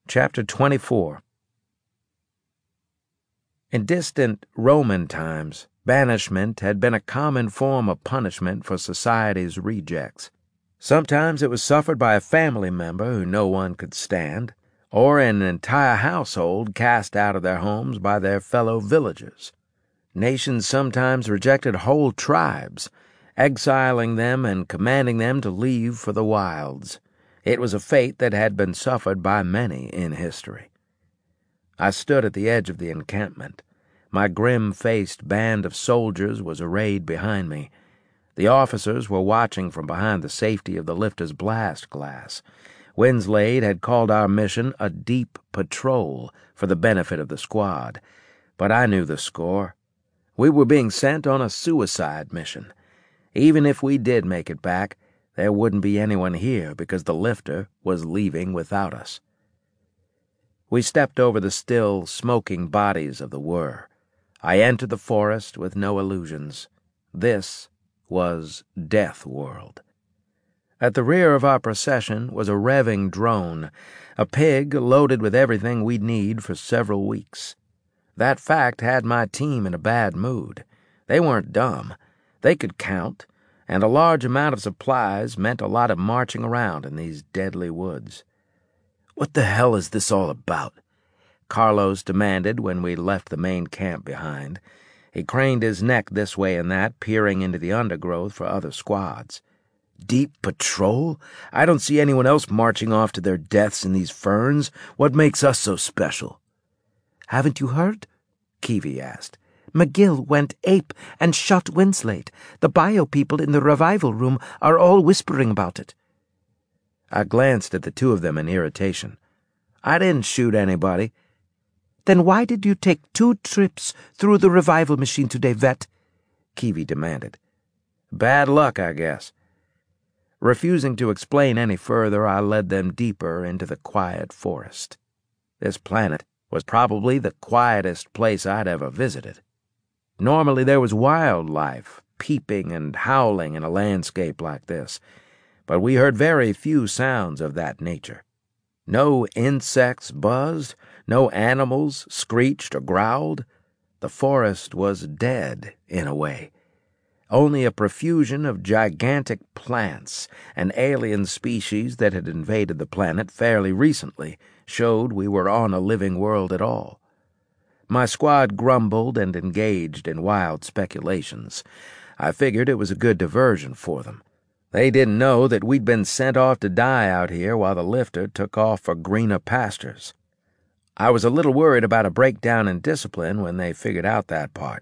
Chapter 24. In distant Roman times, banishment had been a common form of punishment for society's rejects. Sometimes it was suffered by a family member who no one could stand, or an entire household cast out of their homes by their fellow villagers. Nations sometimes rejected whole tribes, exiling them and commanding them to leave for the wilds. It was a fate that had been suffered by many in history. I stood at the edge of the encampment. My grim-faced band of soldiers was arrayed behind me. The officers were watching from behind the safety of the lifter's blast glass. Winslade had called our mission a deep patrol for the benefit of the squad, but I knew the score. We were being sent on a suicide mission. Even if we did make it back, there wouldn't be anyone here because the lifter was leaving without us. We stepped over the still, smoking bodies of the whir. I entered the forest with no illusions. This was Death World. At the rear of our procession was a revving drone, a pig loaded with everything we'd need for several weeks. That fact had my team in a bad mood. They weren't dumb. They could count, and a large amount of supplies meant a lot of marching around in these deadly woods. "What the hell is this all about?" Carlos demanded when we left the main camp behind. He craned his neck this way and that, peering into the undergrowth for other squads. "Deep patrol? I don't see anyone else marching off to their deaths in these ferns. What makes us so special?" "Haven't you heard?" Keevy asked. "McGill went ape and shot Winslade. The bio people in the revival room are all whispering about it." I glanced at the two of them in irritation. "I didn't shoot anybody." "Then why did you take 2 trips through the revival machine today, vet?" Keevy demanded. "Bad luck, I guess." Refusing to explain any further, I led them deeper into the quiet forest. This planet was probably the quietest place I'd ever visited. Normally there was wildlife peeping and howling in a landscape like this, but we heard very few sounds of that nature. No insects buzzed, no animals screeched or growled. The forest was dead, in a way. Only a profusion of gigantic plants and alien species that had invaded the planet fairly recently showed we were on a living world at all. My squad grumbled and engaged in wild speculations. I figured it was a good diversion for them. They didn't know that we'd been sent off to die out here while the lifter took off for greener pastures. I was a little worried about a breakdown in discipline when they figured out that part.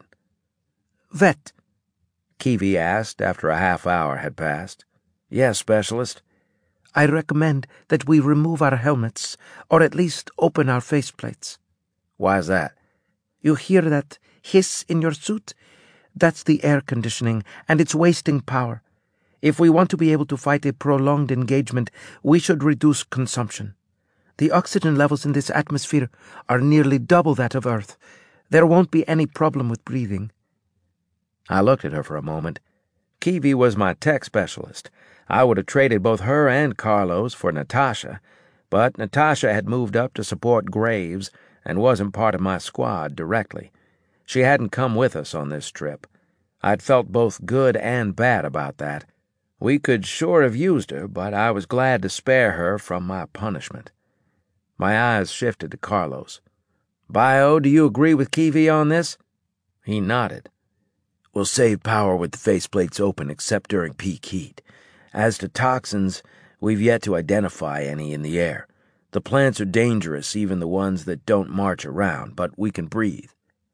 "Vet?" Keevy asked after a half hour had passed. "Yes, Specialist?" "I recommend that we remove our helmets, or at least open our faceplates." "Why's that?" "You hear that hiss in your suit? That's the air conditioning, and it's wasting power. If we want to be able to fight a prolonged engagement, we should reduce consumption. The oxygen levels in this atmosphere are nearly double that of Earth. There won't be any problem with breathing." I looked at her for a moment. Keevy was my tech specialist. I would have traded both her and Carlos for Natasha, but Natasha had moved up to support Graves and wasn't part of my squad directly. She hadn't come with us on this trip. I'd felt both good and bad about that. We could sure have used her, but I was glad to spare her from my punishment. My eyes shifted to Carlos. "Bio, do you agree with Keevy on this?" He nodded. "We'll save power with the faceplates open except during peak heat. As to toxins, we've yet to identify any in the air. The plants are dangerous, even the ones that don't march around, but we can breathe."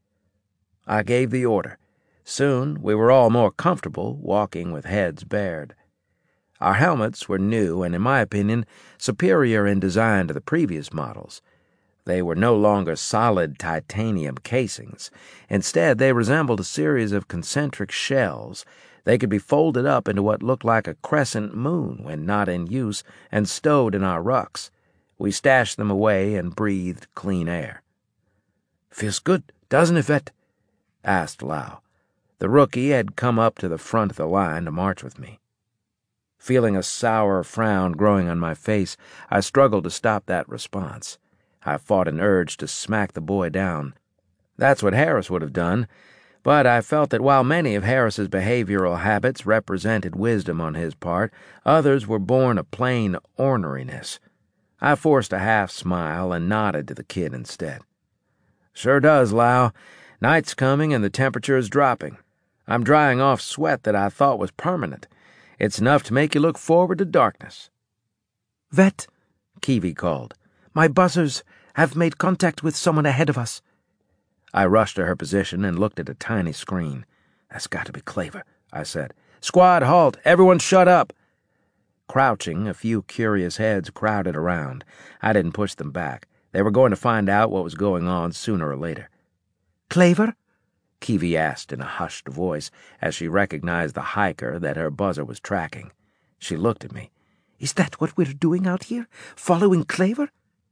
I gave the order. Soon we were all more comfortable walking with heads bared. Our helmets were new and, in my opinion, superior in design to the previous models. They were no longer solid titanium casings. Instead, they resembled a series of concentric shells. They could be folded up into what looked like a crescent moon when not in use and stowed in our rucks. We stashed them away and breathed clean air. "Feels good, doesn't it, Vet?" asked Lau. The rookie had come up to the front of the line to march with me. Feeling a sour frown growing on my face, I struggled to stop that response. I fought an urge to smack the boy down. That's what Harris would have done, but I felt that while many of Harris's behavioral habits represented wisdom on his part, others were born of plain orneriness. I forced a half-smile and nodded to the kid instead. "Sure does, Lau. Night's coming and the temperature is dropping. I'm drying off sweat that I thought was permanent. It's enough to make you look forward to darkness." "Vet," Kiwi called. "my buzzers have made contact with someone ahead of us." I rushed to her position and looked at a tiny screen. "That's got to be Claver," I said. "Squad, halt! Everyone shut up!" Crouching, a few curious heads crowded around. I didn't push them back. They were going to find out what was going on sooner or later. "Claver?" Kiwi asked in a hushed voice as she recognized the hiker that her buzzer was tracking. She looked at me. "Is that what we're doing out here? Following Claver?"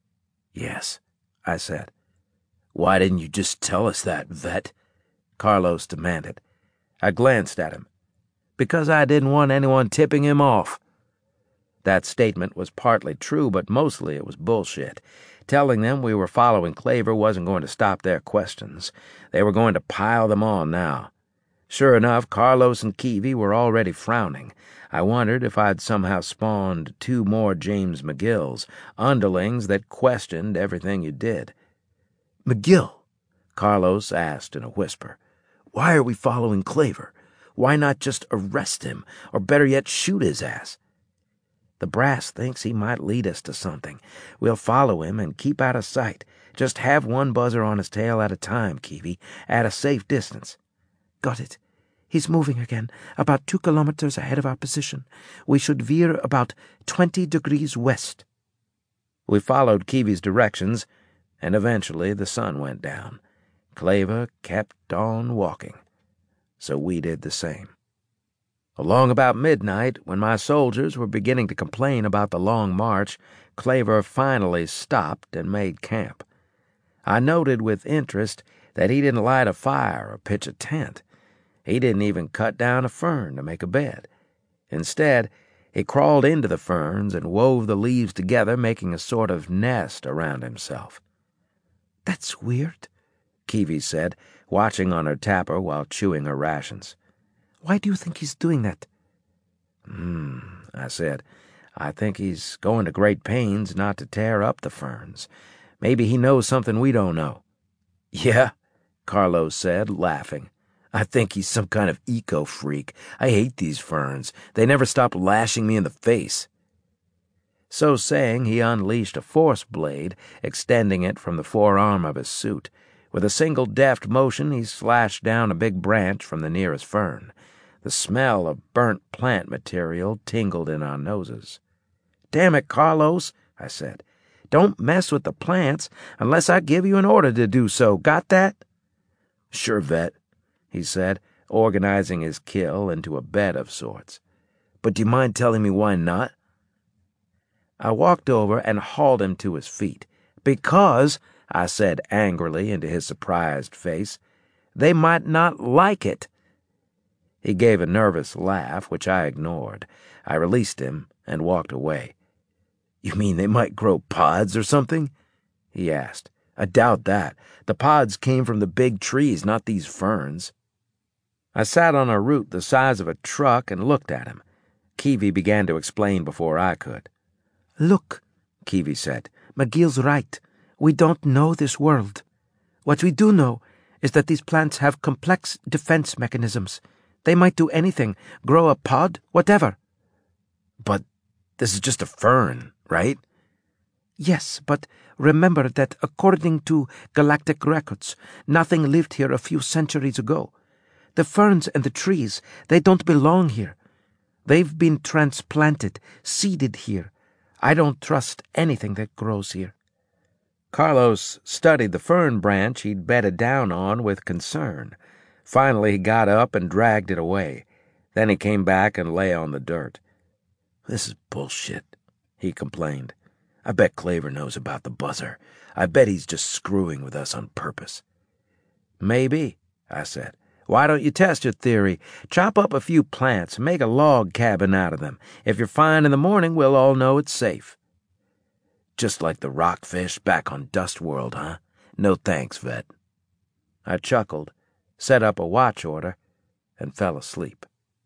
"Yes," I said. "Why didn't you just tell us that, Vet?" Carlos demanded. I glanced at him. "Because I didn't want anyone tipping him off." That statement was partly true, but mostly it was bullshit. Telling them we were following Claver wasn't going to stop their questions. They were going to pile them on now. Sure enough, Carlos and Kiwi were already frowning. I wondered if I'd somehow spawned 2 more James McGills, underlings that questioned everything you did. "McGill," Carlos asked in a whisper, "why are we following Claver? Why not just arrest him, or better yet, shoot his ass?" "The brass thinks he might lead us to something. We'll follow him and keep out of sight. Just have one buzzer on his tail at a time, Kiwi, at a safe distance." "Got it. He's moving again, about 2 kilometers ahead of our position. We should veer about 20 degrees west." We followed Kiwi's directions, and eventually the sun went down. Claver kept on walking. So we did the same. Along about midnight, when my soldiers were beginning to complain about the long march, Claver finally stopped and made camp. I noted with interest that he didn't light a fire or pitch a tent. He didn't even cut down a fern to make a bed. Instead, he crawled into the ferns and wove the leaves together, making a sort of nest around himself. "That's weird," Kiwi said, watching on her tapper while chewing her rations. "Why do you think he's doing that?" I said. "I think he's going to great pains not to tear up the ferns. Maybe he knows something we don't know." "Yeah," Carlos said, laughing. "I think he's some kind of eco-freak. I hate these ferns. They never stop lashing me in the face." So saying, he unleashed a force blade, extending it from the forearm of his suit. With a single deft motion, he slashed down a big branch from the nearest fern. The smell of burnt plant material tingled in our noses. "Damn it, Carlos," I said. "Don't mess with the plants unless I give you an order to do so. Got that?" "Sure, Vet," he said, organizing his kill into a bed of sorts. "But do you mind telling me why not?" I walked over and hauled him to his feet. "Because," I said angrily into his surprised face, "they might not like it." He gave a nervous laugh, which I ignored. I released him and walked away. "You mean they might grow pods or something?" he asked. "I doubt that. The pods came from the big trees, not these ferns." I sat on a root the size of a truck and looked at him. Kiwi began to explain before I could. "Look," Kiwi said, "McGill's right. We don't know this world. What we do know is that these plants have complex defense mechanisms. They might do anything, grow a pod, whatever." "But this is just a fern, right?" "Yes, but remember that according to galactic records, nothing lived here a few centuries ago. The ferns and the trees, they don't belong here. They've been transplanted, seeded here. I don't trust anything that grows here." Carlos studied the fern branch he'd bedded down on with concern. Finally, he got up and dragged it away. Then he came back and lay on the dirt. "This is bullshit," he complained. "I bet Claver knows about the buzzer. I bet he's just screwing with us on purpose." "Maybe," I said. "Why don't you test your theory? Chop up a few plants and make a log cabin out of them. If you're fine in the morning, we'll all know it's safe." Just like the rockfish back on Dustworld, huh? No thanks, vet. I chuckled, set up a watch order, and fell asleep.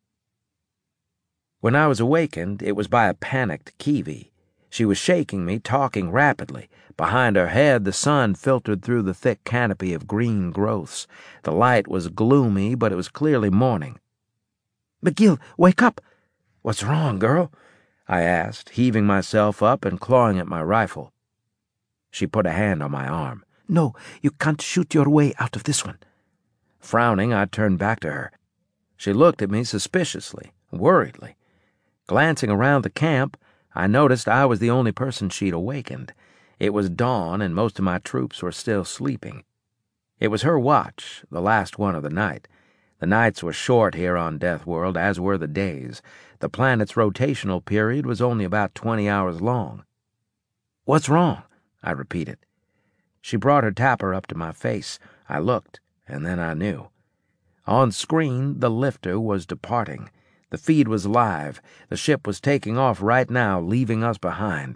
When I was awakened, it was by a panicked Kiwi. She was shaking me, talking rapidly. Behind her head, the sun filtered through the thick canopy of green growths. The light was gloomy, but it was clearly morning. McGill, wake up! What's wrong, girl? I asked, heaving myself up and clawing at my rifle. She put a hand on my arm. No, you can't shoot your way out of this one. Frowning, I turned back to her. She looked at me suspiciously, worriedly. Glancing around the camp, I noticed I was the only person she'd awakened. It was dawn, and most of my troops were still sleeping. It was her watch, the last one of the night. The nights were short here on Deathworld, as were the days. The planet's rotational period was only about 20 hours long. "What's wrong?" I repeated. She brought her tapper up to my face. I looked, and then I knew. On screen, the lifter was departing. The feed was live. The ship was taking off right now, leaving us behind.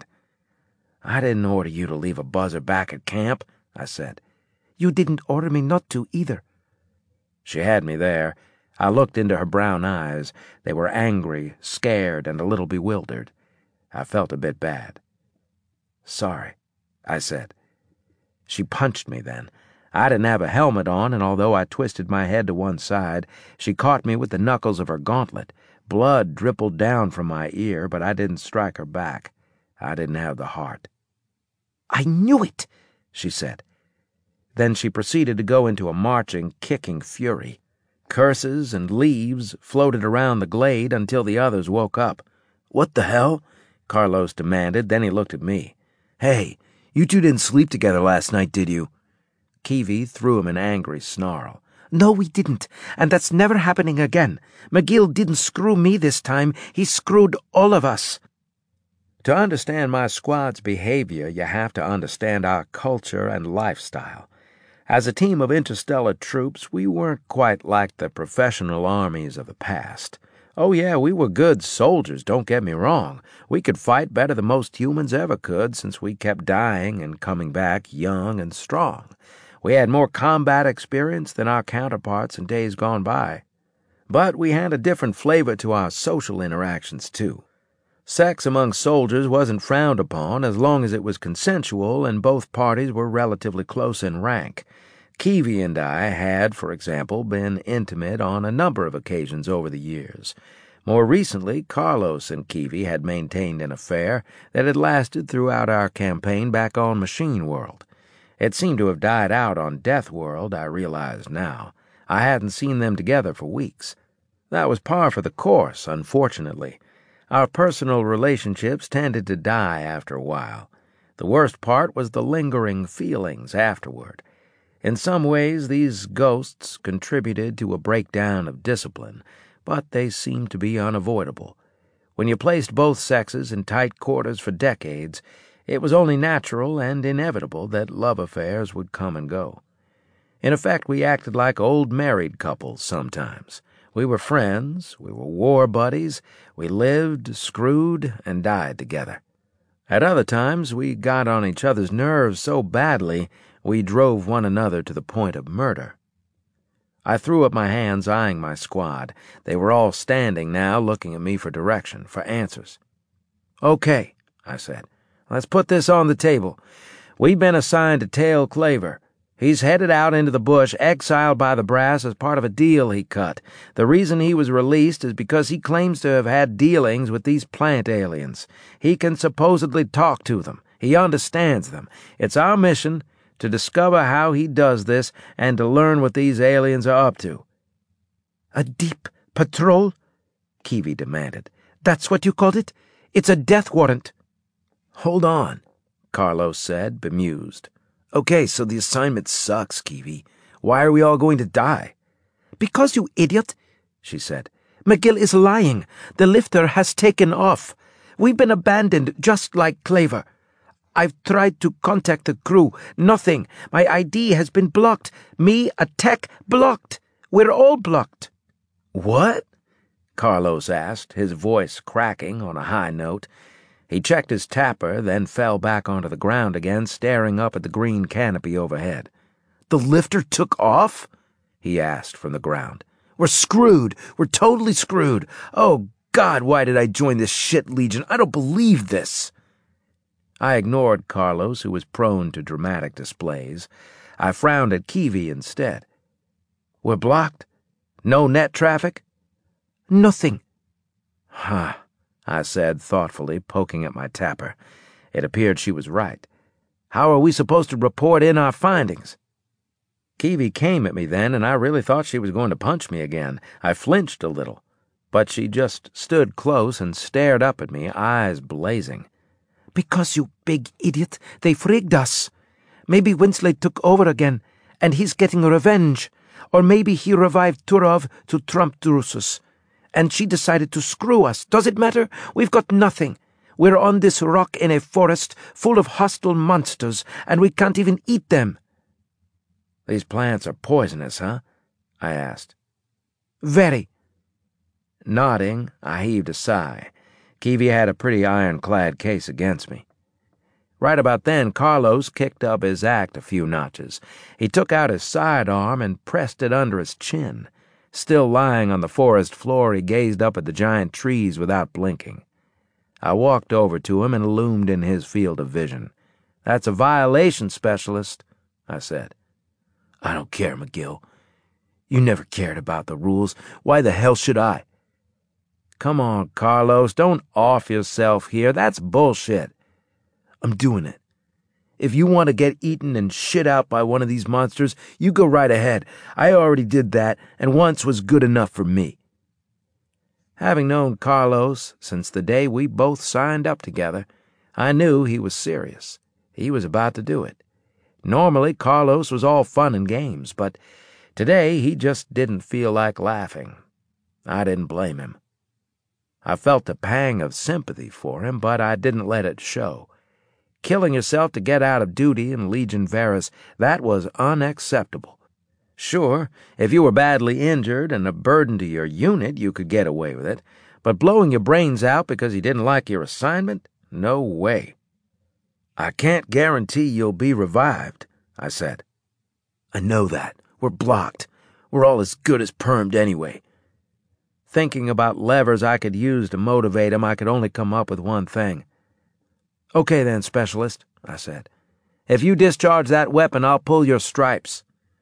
"I didn't order you to leave a buzzer back at camp," I said. You didn't order me not to, either. She had me there. I looked into her brown eyes. They were angry, scared, and a little bewildered. I felt a bit bad. "Sorry," I said. She punched me then. I didn't have a helmet on, and although I twisted my head to one side, she caught me with the knuckles of her gauntlet. Blood dribbled down from my ear, but I didn't strike her back. I didn't have the heart. "I knew it," she said. Then she proceeded to go into a marching, kicking fury. Curses and leaves floated around the glade until the others woke up. "What the hell?" Carlos demanded. Then he looked at me. "Hey, you two didn't sleep together last night, did you?" Kiwi threw him an angry snarl. "No, we didn't, and that's never happening again. McGill didn't screw me this time. He screwed all of us." To understand my squad's behavior, you have to understand our culture and lifestyle. As a team of interstellar troops, we weren't quite like the professional armies of the past. Oh yeah, we were good soldiers, don't get me wrong. We could fight better than most humans ever could, since we kept dying and coming back young and strong. We had more combat experience than our counterparts in days gone by. But we had a different flavor to our social interactions, too. Sex among soldiers wasn't frowned upon as long as it was consensual and both parties were relatively close in rank. Kiwi and I had, for example, been intimate on a number of occasions over the years. More recently, Carlos and Kiwi had maintained an affair that had lasted throughout our campaign back on Machine World. It seemed to have died out on Deathworld, I realized now. I hadn't seen them together for weeks. That was par for the course, unfortunately. Our personal relationships tended to die after a while. The worst part was the lingering feelings afterward. In some ways, these ghosts contributed to a breakdown of discipline, but they seemed to be unavoidable. When you placed both sexes in tight quarters for decades, it was only natural and inevitable that love affairs would come and go. In effect, we acted like old married couples sometimes. We were friends, we were war buddies, we lived, screwed, and died together. At other times, we got on each other's nerves so badly we drove one another to the point of murder. I threw up my hands, eyeing my squad. They were all standing now, looking at me for direction, for answers. "Okay," I said. "Let's put this on the table. We've been assigned to tail Claver. He's headed out into the bush, exiled by the brass as part of a deal he cut. The reason he was released is because he claims to have had dealings with these plant aliens. He can supposedly talk to them. He understands them. It's our mission to discover how he does this and to learn what these aliens are up to." "A deep patrol?" Kiwi demanded. "That's what you called it? It's a death warrant." "Hold on," Carlos said, bemused. "Okay, so the assignment sucks, Kiwi. Why are we all going to die?" "Because, you idiot," she said. "McGill is lying. The lifter has taken off. We've been abandoned just like Claver. I've tried to contact the crew. Nothing. My ID has been blocked. Me, a tech, blocked. We're all blocked." "What?" Carlos asked, his voice cracking on a high note. He checked his tapper, then fell back onto the ground again, staring up at the green canopy overhead. "The lifter took off?" he asked from the ground. "We're screwed. We're totally screwed. Oh, God, why did I join this shit legion? I don't believe this." I ignored Carlos, who was prone to dramatic displays. I frowned at Kiwi instead. "We're blocked? No net traffic?" "Nothing." "Huh," I said thoughtfully, poking at my tapper. It appeared she was right. "How are we supposed to report in our findings?" Kiwi came at me then, and I really thought she was going to punch me again. I flinched a little, but she just stood close and stared up at me, eyes blazing. "Because, you big idiot, they frigged us. Maybe Winsley took over again, and he's getting revenge. Or maybe he revived Turov to trump Drusus, and she decided to screw us. Does it matter? We've got nothing. We're on this rock in a forest full of hostile monsters, and we can't even eat them." "These plants are poisonous, huh?" I asked. "Very." Nodding, I heaved a sigh. Kiwi had a pretty ironclad case against me. Right about then, Carlos kicked up his act a few notches. He took out his sidearm and pressed it under his chin. Still lying on the forest floor, he gazed up at the giant trees without blinking. I walked over to him and loomed in his field of vision. "That's a violation, Specialist," I said. "I don't care, McGill. You never cared about the rules. Why the hell should I?" "Come on, Carlos, don't off yourself here. That's bullshit." "I'm doing it. If you want to get eaten and shit out by one of these monsters, you go right ahead. I already did that, and once was good enough for me." Having known Carlos since the day we both signed up together, I knew he was serious. He was about to do it. Normally, Carlos was all fun and games, but today he just didn't feel like laughing. I didn't blame him. I felt a pang of sympathy for him, but I didn't let it show. Killing yourself to get out of duty in Legion Varus, that was unacceptable. Sure, if you were badly injured and a burden to your unit, you could get away with it, but blowing your brains out because you didn't like your assignment? No way. "I can't guarantee you'll be revived," I said. "I know that. We're blocked. We're all as good as permed anyway." Thinking about levers I could use to motivate him, I could only come up with one thing. "Okay then, Specialist," I said. "If you discharge that weapon, I'll pull your stripes."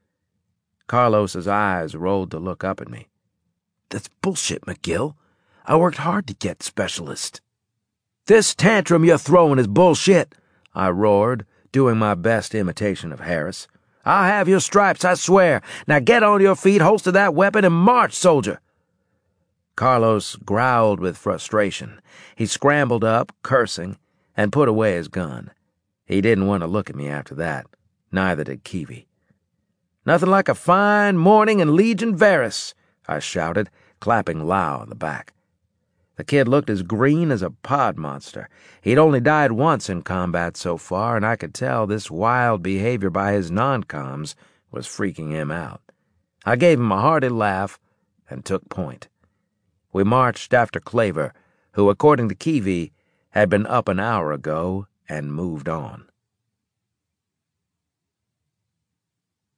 Carlos's eyes rolled to look up at me. "That's bullshit, McGill. I worked hard to get Specialist." "This tantrum you're throwing is bullshit," I roared, doing my best imitation of Harris. "I'll have your stripes, I swear. Now get on your feet, holster that weapon, and march, soldier." Carlos growled with frustration. He scrambled up, cursing, and put away his gun. He didn't want to look at me after that. Neither did Kiwi. "Nothing like a fine morning in Legion Varus," I shouted, clapping Lau on the back. The kid looked as green as a pod monster. He'd only died once in combat so far, and I could tell this wild behavior by his non-coms was freaking him out. I gave him a hearty laugh and took point. We marched after Claver, who, according to Kiwi, had been up an hour ago and moved on.